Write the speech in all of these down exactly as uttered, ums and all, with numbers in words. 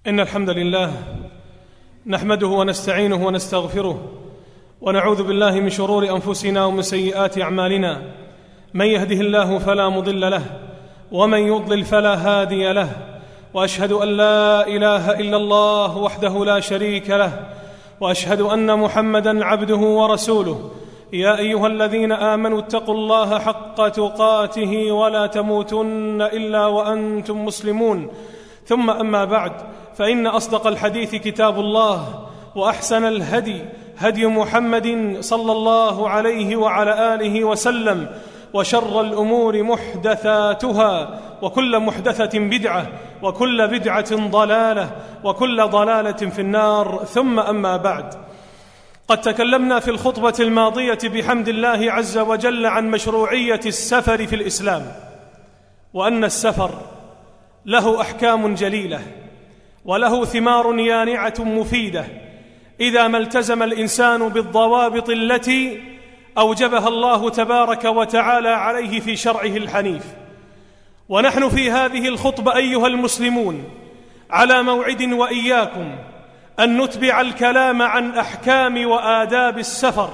إن الحمد لله نحمده ونستعينه ونستغفره ونعوذ بالله من شرور أنفسنا ومن سيئات أعمالنا. من يهده الله فلا مضل له ومن يضلل فلا هادي له، وأشهد أن لا إله إلا الله وحده لا شريك له، وأشهد أن محمدًا عبده ورسوله. يا أيها الذين آمنوا اتقوا الله حق تقاته ولا تموتن إلا وأنتم مسلمون. ثم أما بعد، فإن أصدق الحديث كتاب الله، وأحسن الهدي هدي محمد صلى الله عليه وعلى آله وسلم، وشر الأمور محدثاتها، وكل محدثة بدعة، وكل بدعة ضلالة، وكل ضلالة في النار. ثم أما بعد، قد تكلمنا في الخطبة الماضية بحمد الله عز وجل عن مشروعية السفر في الإسلام، وأن السفر له أحكام جليلة وله ثمار يانعة مفيدة إذا ما التزم الإنسان بالضوابط التي أوجبها الله تبارك وتعالى عليه في شرعه الحنيف. ونحن في هذه الخطبة أيها المسلمون على موعد وإياكم أن نتبع الكلام عن أحكام وآداب السفر.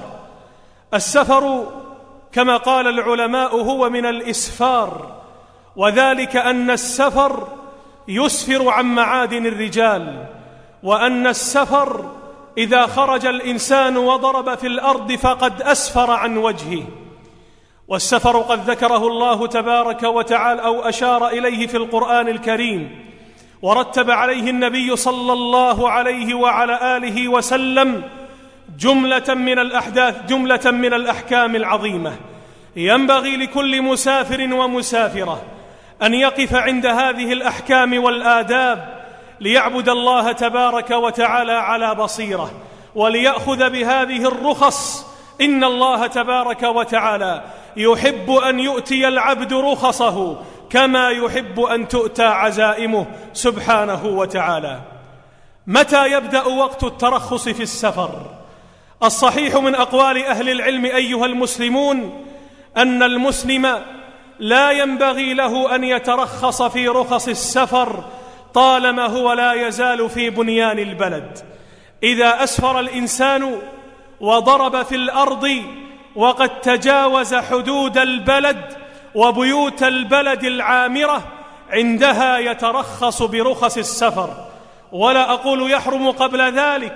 السفر كما قال العلماء هو من الإسفار، وذلك أن السفر يسفر عن معادن الرجال، وأن السفر إذا خرج الإنسان وضرب في الأرض فقد أسفر عن وجهه. والسفر قد ذكره الله تبارك وتعالى أو أشار إليه في القرآن الكريم، ورتب عليه النبي صلى الله عليه وعلى آله وسلم جملة من الأحداث جملة من الأحكام العظيمة. ينبغي لكل مسافر ومسافرة أن يقف عند هذه الأحكام والآداب ليعبد الله تبارك وتعالى على بصيرة، وليأخذ بهذه الرخص. إن الله تبارك وتعالى يحب أن يؤتي العبد رخصه كما يحب أن تؤتى عزائمه سبحانه وتعالى. متى يبدأ وقت الترخص في السفر؟ الصحيح من أقوال أهل العلم أيها المسلمون أن المسلم لا ينبغي له أن يترخص في رخص السفر طالما هو لا يزال في بنيان البلد. إذا أسفر الإنسان وضرب في الأرض وقد تجاوز حدود البلد وبيوت البلد العامرة، عندها يترخص برخص السفر. ولا أقول يحرم قبل ذلك،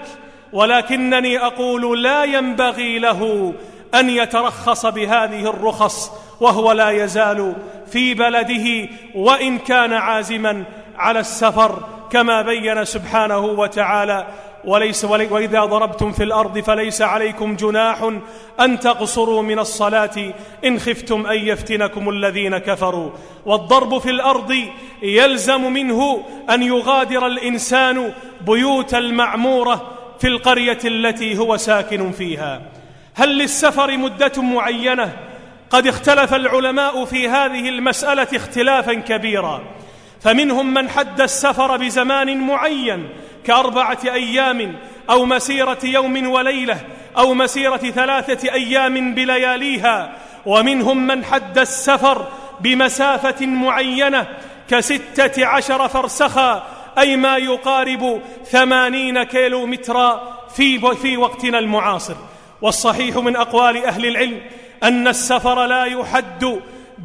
ولكنني أقول لا ينبغي له أن يترخص بهذه الرخص وهو لا يزال في بلده وإن كان عازما على السفر، كما بين سبحانه وتعالى: وليس وإذا ضربتم في الأرض فليس عليكم جناح أن تقصروا من الصلاة إن خفتم أن يفتنكم الذين كفروا. والضرب في الأرض يلزم منه أن يغادر الإنسان بيوت المعمورة في القرية التي هو ساكن فيها. هل للسفر مدة معينة؟ قد اختلف العلماء في هذه المسألة اختلافا كبيرا، فمنهم من حد السفر بزمان معين كأربعة أيام أو مسيرة يوم وليلة أو مسيرة ثلاثة أيام بلياليها، ومنهم من حد السفر بمسافة معينة كستة عشر فرسخا، أي ما يقارب ثمانين كيلو مترا في, في وقتنا المعاصر. والصحيح من أقوال أهل العلم أن السفر لا يحد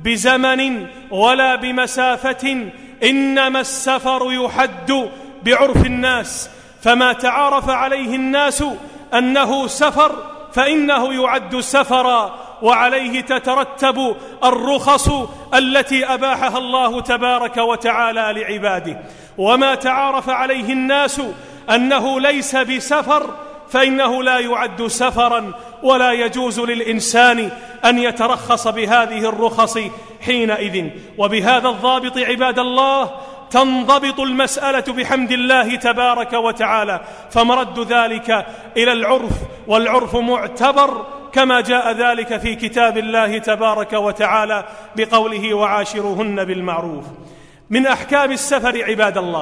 بزمن ولا بمسافة، إنما السفر يحد بعرف الناس، فما تعارف عليه الناس أنه سفر فإنه يعد سفرا، وعليه تترتب الرخص التي أباحها الله تبارك وتعالى لعباده. وما تعارف عليه الناس أنه ليس بسفر فإنه لا يعد سفرا، ولا يجوز للإنسان أن يترخص بهذه الرخص حينئذ. وبهذا الضابط عباد الله تنضبط المسألة بحمد الله تبارك وتعالى، فمرد ذلك إلى العرف، والعرف معتبر كما جاء ذلك في كتاب الله تبارك وتعالى بقوله: وعاشروهن بالمعروف. من أحكام السفر عباد الله،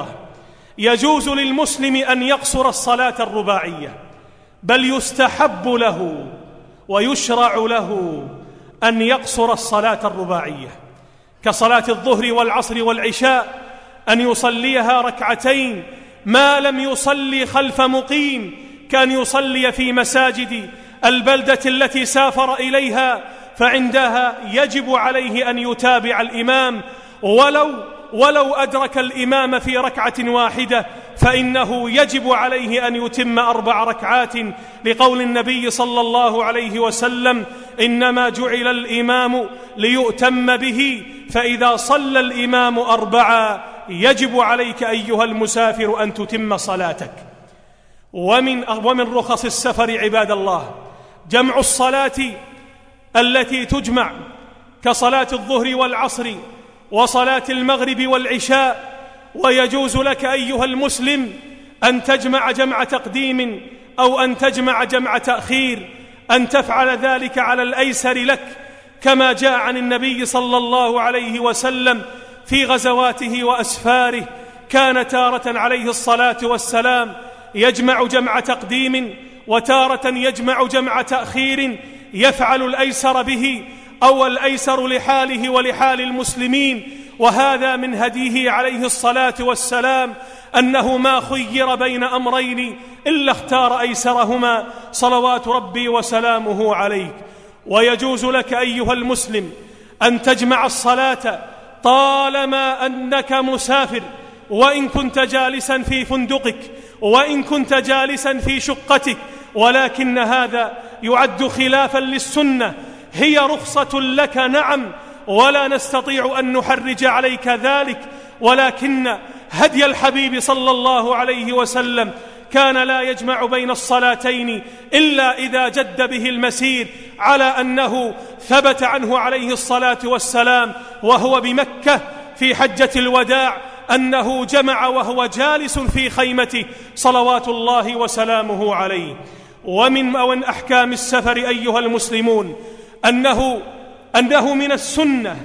يجوز للمسلم أن يقصر الصلاة الرباعية، بل يستحب له ويشرع له أن يقصر الصلاة الرباعية كصلاة الظهر والعصر والعشاء، أن يصليها ركعتين ما لم يصلي خلف مقيم كان يصلي في مساجد البلدة التي سافر إليها، فعندها يجب عليه أن يتابع الإمام ولو ولو أدرك الإمام في ركعة واحدة، فإنه يجب عليه أن يتم أربع ركعات، لقول النبي صلى الله عليه وسلم: إنما جعل الإمام ليؤتم به، فإذا صلى الإمام أربعا يجب عليك أيها المسافر أن تتم صلاتك. ومن ومن رخص السفر عباد الله جمع الصلاة التي تجمع كصلاة الظهر والعصر وصلاة المغرب والعشاء، ويجوز لك أيها المسلم أن تجمع جمع تقديم أو أن تجمع جمع تأخير، أن تفعل ذلك على الأيسر لك، كما جاء عن النبي صلى الله عليه وسلم في غزواته وأسفاره، كان تارة عليه الصلاة والسلام يجمع جمع تقديم وتارة يجمع جمع تأخير، يفعل الأيسر به أو الأيسر لحاله ولحال المسلمين. وهذا من هديه عليه الصلاة والسلام أنه ما خير بين أمرين إلا اختار أيسرهما صلوات ربي وسلامه عليه. ويجوز لك أيها المسلم أن تجمع الصلاة طالما أنك مسافر، وإن كنت جالسا في فندقك وإن كنت جالسا في شقتك، ولكن هذا يعد خلافا للسنة. هي رخصة لك نعم، ولا نستطيع أن نحرج عليك ذلك، ولكن هدي الحبيب صلى الله عليه وسلم كان لا يجمع بين الصلاتين إلا إذا جد به المسير، على أنه ثبت عنه عليه الصلاة والسلام وهو بمكة في حجة الوداع أنه جمع وهو جالس في خيمته صلوات الله وسلامه عليه. ومن أون أحكام السفر أيها المسلمون أنه, أنه من السنة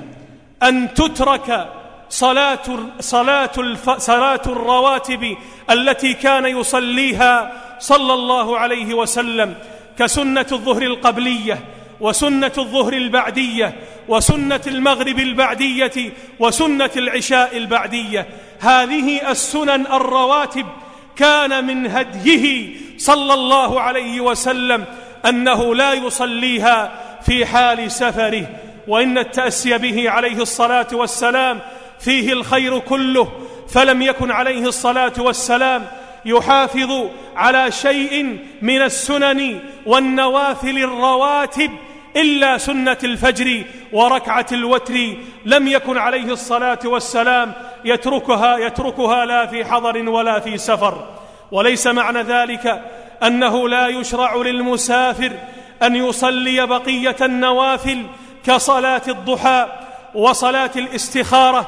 أن تترك صلاة, صلاة, صلاة الرواتب التي كان يصليها صلى الله عليه وسلم، كسنة الظهر القبلية وسنة الظهر البعدية وسنة المغرب البعدية وسنة العشاء البعدية. هذه السنن الرواتب كان من هديه صلى الله عليه وسلم أنه لا يصليها في حال سفره، وإن التأسي به عليه الصلاة والسلام فيه الخير كله، فلم يكن عليه الصلاة والسلام يحافظ على شيء من السنن والنوافل الرواتب إلا سنة الفجر وركعة الوتر، لم يكن عليه الصلاة والسلام يتركها, يتركها لا في حضر ولا في سفر. وليس معنى ذلك أنه لا يشرع للمسافر أن يصلي بقية النوافل كصلاة الضحى وصلاة الاستخارة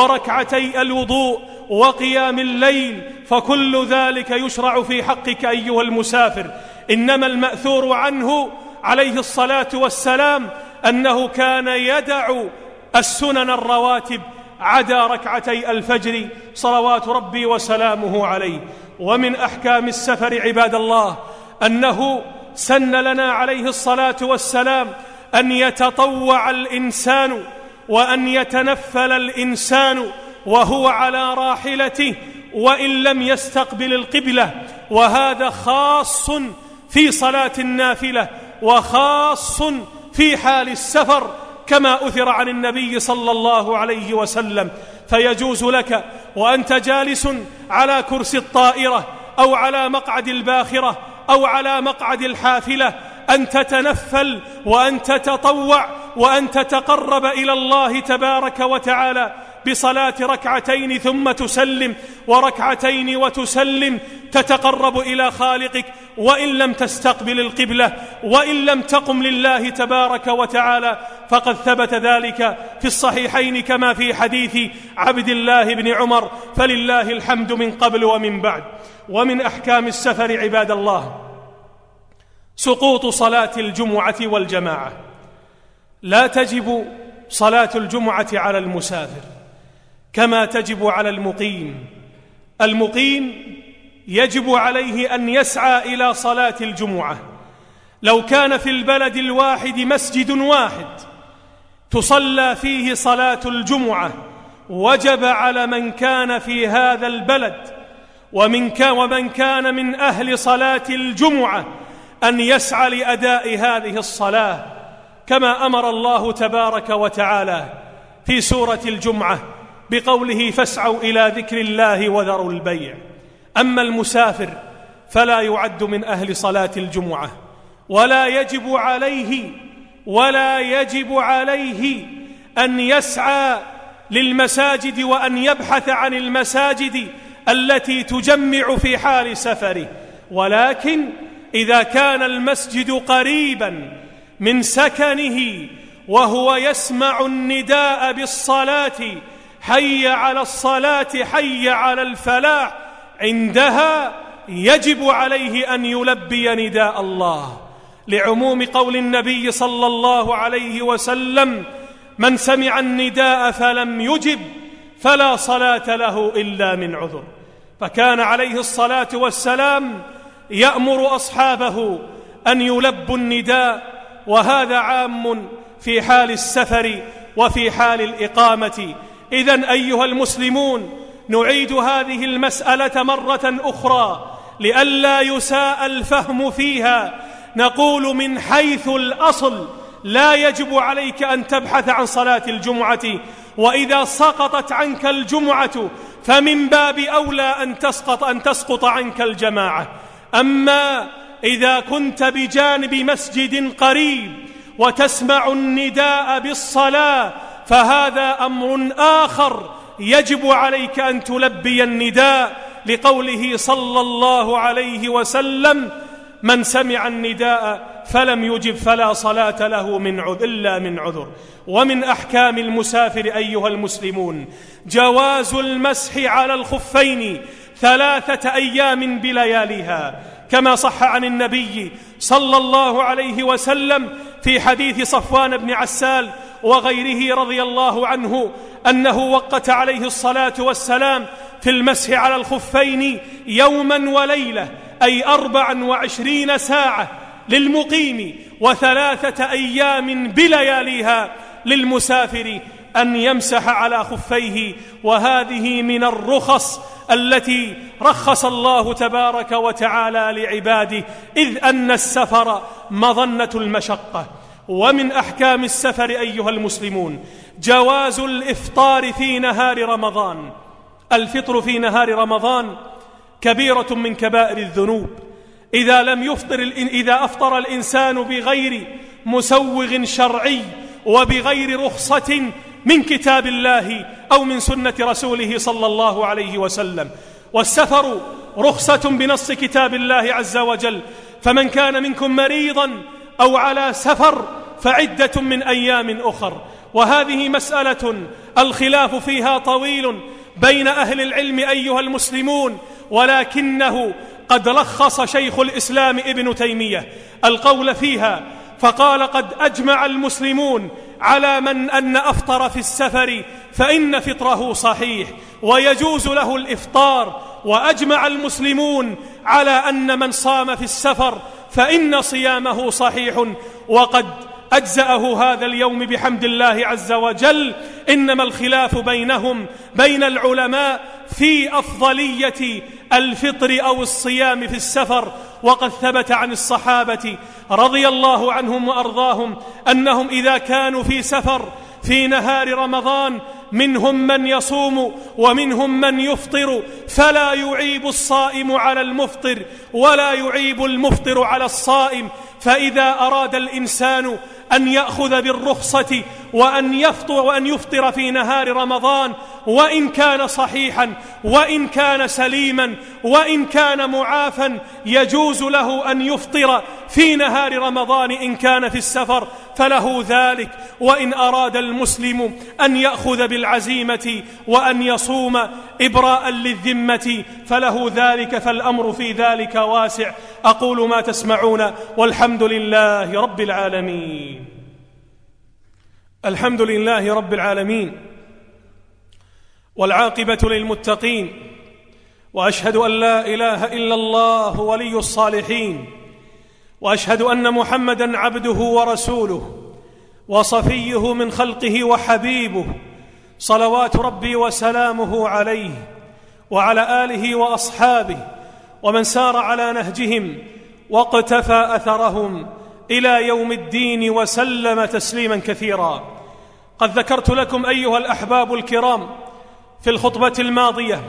وركعتي الوضوء وقيام الليل، فكل ذلك يشرع في حقك أيها المسافر. إنما المأثور عنه عليه الصلاة والسلام أنه كان يدع السنن الرواتب عدا ركعتي الفجر صلوات ربي وسلامه عليه. ومن أحكام السفر عباد الله أنه سن لنا عليه الصلاة والسلام أن يتطوع الإنسان وأن يتنفل الإنسان وهو على راحلته وإن لم يستقبل القبلة، وهذا خاص في صلاة النافلة وخاص في حال السفر، كما أثر عن النبي صلى الله عليه وسلم. فيجوز لك وأنت جالس على كرسي الطائرة أو على مقعد الباخرة أو على مقعد الحافلة أن تتنفل وأن تتطوع وأن تتقرب إلى الله تبارك وتعالى بصلاة ركعتين ثم تسلم وركعتين وتسلم، تتقرب إلى خالقك وإن لم تستقبل القبلة وإن لم تقم لله تبارك وتعالى، فقد ثبت ذلك في الصحيحين كما في حديث عبد الله بن عمر، فلله الحمد من قبل ومن بعد. ومن أحكام السفر عباد الله سقوط صلاة الجمعة والجماعة. لا تجب صلاة الجمعة على المسافر كما تجب على المقيم. المقيم يجب عليه أن يسعى إلى صلاة الجمعة. لو كان في البلد الواحد مسجد واحد تصلى فيه صلاة الجمعة، وجب على من كان في هذا البلد ومن كان ومن كان من أهل صلاة الجمعة أن يسعى لأداء هذه الصلاة كما أمر الله تبارك وتعالى في سورة الجمعة بقوله فاسعوا إلى ذكر الله وذروا البيع. أما المسافر فلا يعد من أهل صلاة الجمعة، ولا يجب عليه ولا يجب عليه أن يسعى للمساجد وأن يبحث عن المساجد التي تجمع في حال سفره، ولكن إذا كان المسجد قريبا من سكنه وهو يسمع النداء بالصلاة حي على الصلاة حي على الفلاح، عندها يجب عليه أن يلبي نداء الله، لعموم قول النبي صلى الله عليه وسلم من سمع النداء فلم يجب فلا صلاة له إلا من عذر. فكان عليه الصلاة والسلام يأمر أصحابه أن يلبوا النداء، وهذا عام في حال السفر وفي حال الإقامة. إذن أيها المسلمون، نعيد هذه المسألة مرة أخرى لئلا يساء الفهم فيها. نقول من حيث الأصل لا يجب عليك أن تبحث عن صلاة الجمعة، وإذا سقطت عنك الجمعة فمن باب أولى أن تسقط أن تسقط عنك الجماعة. أما إذا كنت بجانب مسجد قريب وتسمع النداء بالصلاة فهذا أمر آخر، يجب عليك أن تلبي النداء، لقوله صلى الله عليه وسلم من سمع النداء فلم يجب فلا صلاة له من عذر إلا من عذر. ومن أحكام المسافر أيها المسلمون جواز المسح على الخفين ثلاثة أيام بلياليها، كما صح عن النبي صلى الله عليه وسلم في حديث صفوان بن عسال وغيره رضي الله عنه أنه وقت عليه الصلاة والسلام في المسح على الخفين يوما وليلة، أي أربعا وعشرين ساعة للمقيم وثلاثة أيام بلياليها للمسافر أن يمسح على خفيه. وهذه من الرخص التي رخص الله تبارك وتعالى لعباده، إذ أن السفر مظنة المشقة. ومن أحكام السفر أيها المسلمون جواز الإفطار في نهار رمضان. الفطر في نهار رمضان كبيرة من كبائر الذنوب. إذا لم يفطر إذا أفطر الإنسان بغير مسوغ شرعي وبغير رخصة من كتاب الله أو من سنة رسوله صلى الله عليه وسلم. والسفر رخصة بنص كتاب الله عز وجل، فمن كان منكم مريضا أو على سفر فعدة من أيام أخر. وهذه مسألة الخلاف فيها طويل بين أهل العلم أيها المسلمون، ولكنه قد لخص شيخ الإسلام ابن تيمية القول فيها فقال قد أجمع المسلمون على من أن أفطر في السفر فإن فطره صحيح ويجوز له الإفطار، وأجمع المسلمون على أن من صام في السفر فإن صيامه صحيح وقد أجزأه هذا اليوم بحمد الله عز وجل. إنما الخلاف بينهم بين العلماء في أفضلية الفطر أو الصيام في السفر. وقد ثبت عن الصحابة رضي الله عنهم وأرضاهم أنهم إذا كانوا في سفر في نهار رمضان منهم من يصوم ومنهم من يفطر، فلا يعيب الصائم على المفطر ولا يعيب المفطر على الصائم. فإذا أراد الإنسان أن يأخذ بالرخصة وأن يفطر وأن يفطر في نهار رمضان، وإن كان صحيحا وإن كان سليما وإن كان معافا، يجوز له أن يفطر في نهار رمضان إن كان في السفر فله ذلك. وإن أراد المسلم أن يأخذ بالعزيمة وأن يصوم إبراء للذمة فله ذلك، فالأمر في ذلك واسع. أقول ما تسمعون والحمد لله رب العالمين. الحمد لله رب العالمين، والعاقبة للمتقين، وأشهد أن لا إله إلا الله ولي الصالحين، وأشهد أن محمدًا عبده ورسوله وصفيه من خلقه وحبيبه، صلوات ربي وسلامه عليه وعلى آله وأصحابه ومن سار على نهجهم واقتفى أثرهم إلى يوم الدين وسلم تسليما كثيرا. قد ذكرت لكم أيها الأحباب الكرام في الخطبة الماضية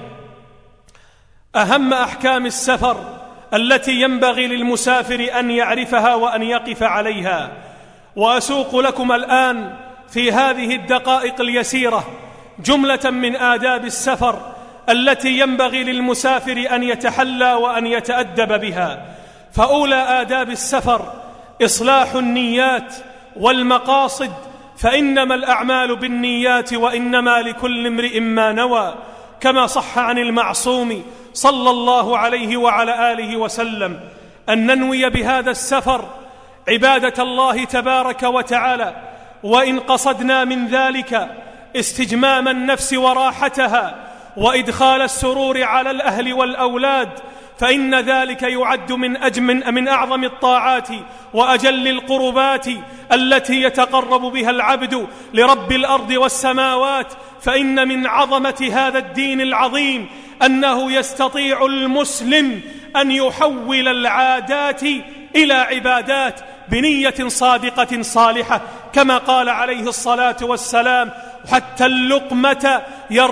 أهم أحكام السفر التي ينبغي للمسافر أن يعرفها وأن يقف عليها، وأسوق لكم الآن في هذه الدقائق اليسيرة جملة من آداب السفر التي ينبغي للمسافر أن يتحلى وأن يتأدب بها. فأولى آداب السفر إصلاح النيات والمقاصد، فإنما الأعمال بالنيات وإنما لكل امرئ ما نوى، كما صح عن المعصوم صلى الله عليه وعلى آله وسلم أن ننوي بهذا السفر عبادة الله تبارك وتعالى، وإن قصدنا من ذلك استجمام النفس وراحتها وإدخال السرور على الأهل والأولاد، فإن ذلك يعد من أجمل من أعظم الطاعات وأجل القربات التي يتقرب بها العبد لرب الأرض والسماوات. فإن من عظمة هذا الدين العظيم أنه يستطيع المسلم أن يحول العادات إلى عبادات بنية صادقة صالحة، كما قال عليه الصلاة والسلام: حتى اللقمة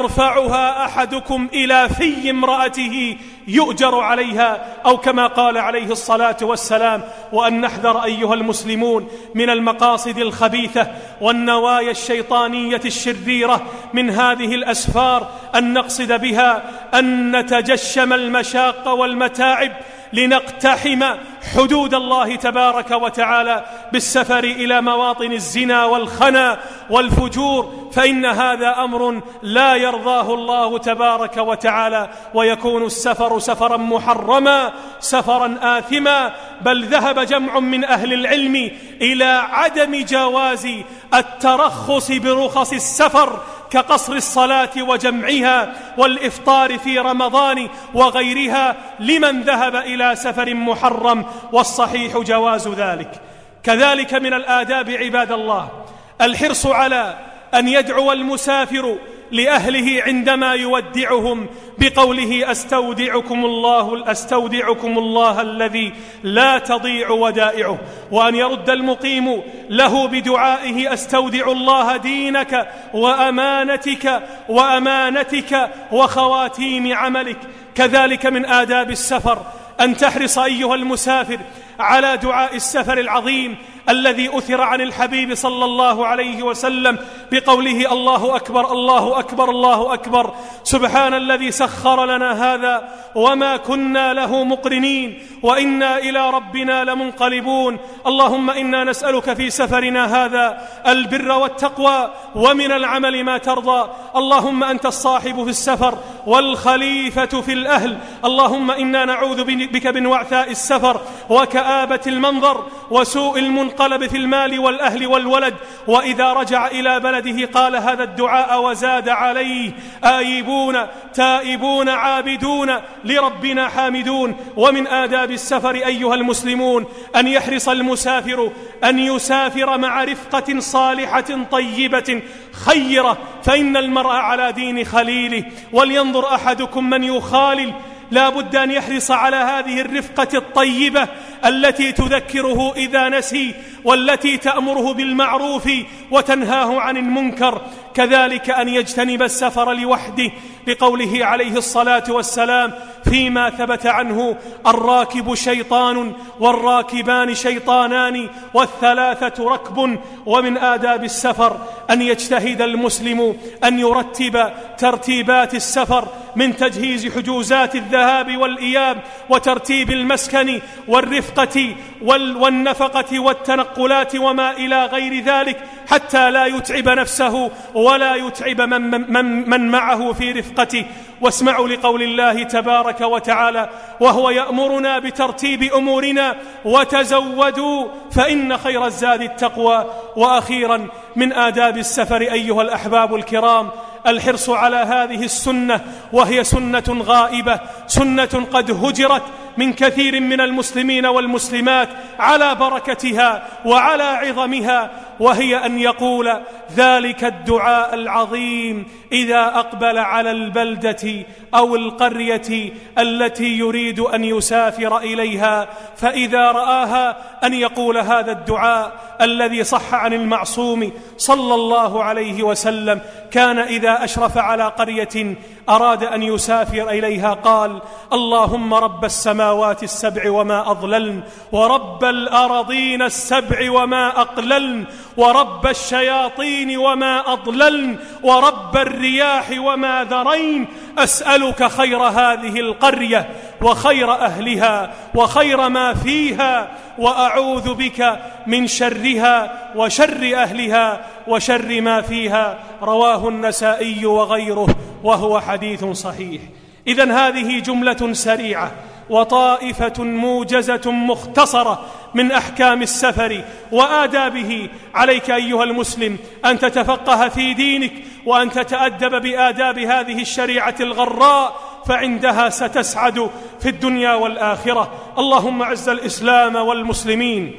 يرفعها أحدكم إلى في امرأته يؤجر عليها، أو كما قال عليه الصلاة والسلام. وأن نحذر أيها المسلمون من المقاصد الخبيثة والنوايا الشيطانية الشريرة من هذه الأسفار، أن نقصد بها أن نتجشم المشاق والمتاعب لنقتحم حدود الله تبارك وتعالى بالسفر إلى مواطن الزنا والخنا والفجور، فإن هذا أمر لا يرضاه الله تبارك وتعالى، ويكون السفر سفرا محرما سفرا آثما. بل ذهب جمع من أهل العلم إلى عدم جواز الترخص برخص السفر كقصر الصلاة وجمعها والإفطار في رمضان وغيرها لمن ذهب إلى سفر محرم، والصحيح جواز ذلك. كذلك من الآداب عباد الله الحرص على أن يدعو المسافر لأهله عندما يودعهم بقوله: أستودعكم الله أستودعكم الله الذي لا تضيع ودائعه، وأن يرد المقيم له بدعائه: أستودع الله دينك وأمانتك وأمانتك وخواتيم عملك. كذلك من آداب السفر أن تحرص أيها المسافر على دعاء السفر العظيم الذي أثر عن الحبيب صلى الله عليه وسلم بقوله: الله أكبر الله أكبر الله أكبر، سبحان الذي سخر لنا هذا وما كنا له مقرنين وإنا إلى ربنا لمنقلبون. اللهم إنا نسألك في سفرنا هذا البر والتقوى ومن العمل ما ترضى. اللهم أنت الصاحب في السفر والخليفة في الأهل. اللهم إنا نعوذ بك من وعثاء السفر وكآبة المنظر وسوء المنقلب في المال والأهل والولد. وإذا رجع إلى بلده قال هذا الدعاء وزاد عليه: آيبون تائبون عابدون لربنا حامدون. ومن آداب السفر أيها المسلمون أن يحرص المسافر أن يسافر مع رفقة صالحة طيبة خيرة، فإن المرء على دين خليله، ولينظر أحدكم من يخالل. لا بد أن يحرص على هذه الرفقة الطيبة التي تذكره إذا نسي، والتي تأمره بالمعروف وتنهاه عن المنكر. كذلك أن يجتنب السفر لوحده، لقوله عليه الصلاة والسلام فيما ثبت عنه: الراكب شيطان والراكبان شيطانان والثلاثة ركب. ومن آداب السفر أن يجتهد المسلم أن يرتب ترتيبات السفر من تجهيز حجوزات الذهاب والإياب وترتيب المسكن والرفقة والنفقة والتنقلات وما إلى غير ذلك، حتى لا يتعب نفسه ولا يتعب من, من, من معه في رفقته. واسمعوا لقول الله تبارك وتعالى وهو يأمرنا بترتيب أمورنا: وتزودوا فإن خير الزاد التقوى. وأخيرا من آداب السفر أيها الأحباب الكرام الحرص على هذه السنة، وهي سنة غائبة، سنة قد هجرت من كثير من المسلمين والمسلمات على بركتها وعلى عظمها، وهي أن يقول ذلك الدعاء العظيم إذا أقبل على البلدة أو القرية التي يريد أن يسافر إليها، فإذا رآها أن يقول هذا الدعاء الذي صح عن المعصوم صلى الله عليه وسلم: كان إذا أشرف على قرية أراد أن يسافر إليها قال: اللهم رب السماوات السبع وما أضللن، ورب الأرضين السبع وما أقللن، ورب الشياطين وما أضللن، ورب الرياح وما ذرين، أسألك خير هذه القرية وخير أهلها وخير ما فيها، وأعوذ بك من شرها وشر أهلها وشر ما فيها. رواه النسائي وغيره وهو حديث صحيح. إذن هذه جملة سريعة وطائفة موجزة مختصرة من أحكام السفر وآدابه. عليك أيها المسلم أن تتفقه في دينك وأن تتأدب بآداب هذه الشريعة الغراء، فعندها ستسعد في الدنيا والآخرة. اللهم أعز الإسلام والمسلمين،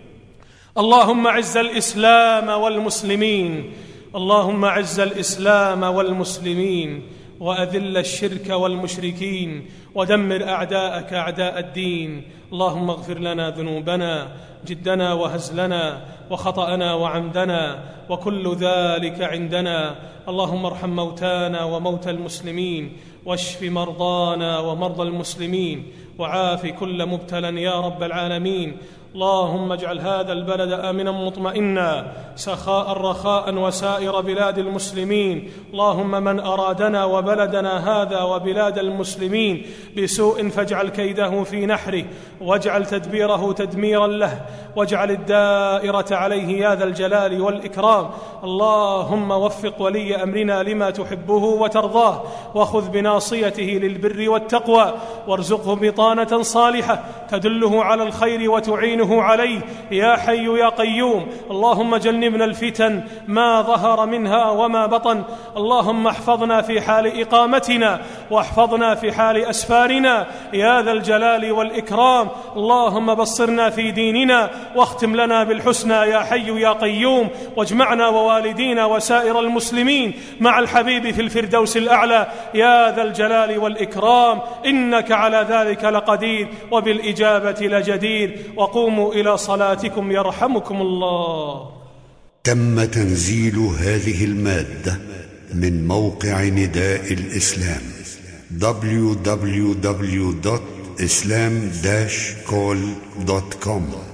اللهم أعز الإسلام والمسلمين، اللهم أعز الإسلام والمسلمين، وأذل الشرك والمشركين، ودمر أعداءك أعداء الدين. اللهم اغفر لنا ذنوبنا جدنا وهزلنا وخطأنا وعمدنا وكل ذلك عندنا. اللهم ارحم موتانا وموتى المسلمين، واشف مرضانا ومرضى المسلمين، وعاف كل مبتلى يا رب العالمين. اللهم اجعل هذا البلد آمنا مطمئنا سخاء رخاء وسائر بلاد المسلمين. اللهم من أرادنا وبلدنا هذا وبلاد المسلمين بسوء فاجعل كيده في نحره، واجعل تدبيره تدميرا له، واجعل الدائرة عليه يا ذا الجلال والإكرام. اللهم وفق ولي أمرنا لما تحبه وترضاه، وخذ بناصيته للبر والتقوى، وارزقه بطانة صالحة تدله على الخير وتعين عليه يا حي يا قيوم. اللهم جنبنا الفتن ما ظهر منها وما بطن. اللهم احفظنا في حال إقامتنا، واحفظنا في حال أسفارنا يا ذا الجلال والإكرام. اللهم بصرنا في ديننا، واختم لنا بالحسنى يا حي يا قيوم، واجمعنا ووالدينا وسائر المسلمين مع الحبيب في الفردوس الأعلى يا ذا الجلال والإكرام، إنك على ذلك لقدير وبالإجابة لجدير. وقوموا إلى صلاتكم يرحمكم الله. تم تنزيل هذه المادة من موقع نداء الإسلام دبليو دبليو دبليو دوت إسلام داش كول دوت كوم.